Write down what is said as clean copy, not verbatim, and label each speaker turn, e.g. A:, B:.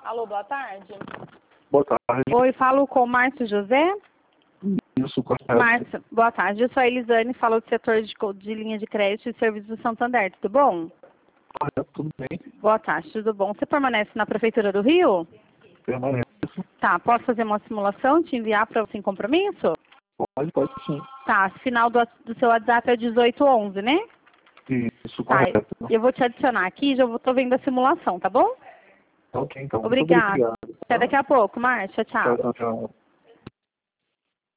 A: Alô, boa tarde.
B: Boa tarde.
A: Oi, falo com o Márcio José.
B: Isso, correto.
A: Márcio, boa tarde. Eu sou a Elisane, falo do setor de linha de crédito e serviços do Santander. Tudo bom?
B: Correto, tudo bem.
A: Boa tarde, tudo bom? Você permanece na Prefeitura do Rio?
B: Permanece.
A: Tá, posso fazer uma simulação, te enviar para você em compromisso?
B: Pode sim.
A: Tá, final do seu WhatsApp é 1811, né?
B: Isso,
A: Tá,
B: correto.
A: eu vou te adicionar aqui, tô vendo a simulação, tá bom?
B: Ok, então. Muito
A: Obrigada.
B: obrigado.
A: Até daqui a pouco, Márcia. Tchau.
B: Tchau, tchau.